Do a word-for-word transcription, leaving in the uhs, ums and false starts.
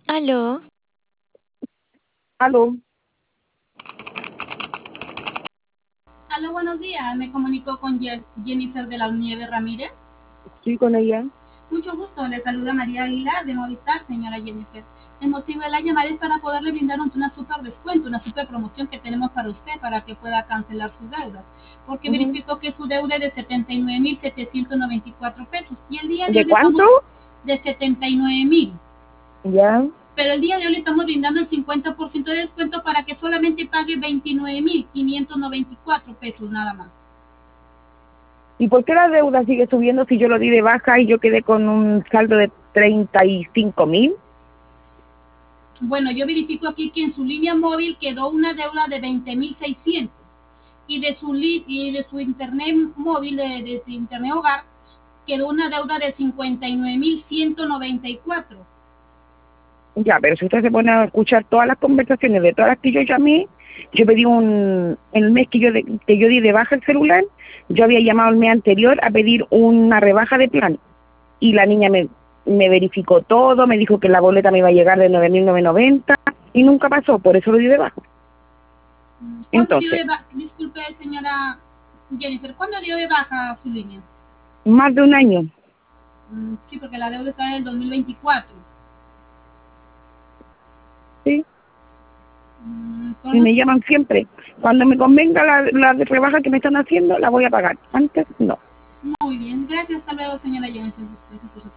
Aló, Aló, Aló, buenos días. Me comunico con Ye- Jennifer de la Nieve Ramírez. sí, con ella. Mucho gusto. Le saluda María Aguilar de Movistar, señora Jennifer. El motivo de la llamada es para poderle brindar un- una super descuento, una super promoción que tenemos para usted para que pueda cancelar sus deudas. Porque Ujú. verifico que su deuda es de setenta y nueve mil setecientos noventa y cuatro pesos. Y el día de ¿De hoy le cuánto? estamos de setenta y nueve mil. Ya. Pero el día de hoy le estamos brindando el cincuenta por ciento de descuento para que solamente pague veintinueve mil quinientos noventa y cuatro pesos nada más. ¿Y por qué la deuda sigue subiendo si yo lo di de baja y yo quedé con un saldo de treinta y cinco mil? Bueno, yo verifico aquí que en su línea móvil quedó una deuda de veinte mil seiscientos y de su li- y de su internet móvil, de, de su internet hogar, quedó una deuda de cincuenta y nueve mil ciento noventa y cuatro. Ya, pero si usted se pone a escuchar todas las conversaciones de todas las que yo llamé, yo pedí un, el mes que yo, de- que yo di de baja el celular, yo había llamado el mes anterior a pedir una rebaja de plan y la niña me, me verificó todo, me dijo que la boleta me iba a llegar de nueve mil novecientos noventa y nunca pasó, por eso lo di de baja. ¿Cuándo dio Entonces, de baja? Disculpe, señora Jennifer, ¿cuándo dio de baja su línea? más de un año. Mm, Sí, porque la deuda está en el dos mil veinticuatro. ¿Sí? Mm, Por Y eso, me llaman siempre. Cuando me convenga la, la rebaja que me están haciendo, la voy a pagar. Antes, no. muy bien. Gracias, hasta luego, señora Jennifer. Gracias por su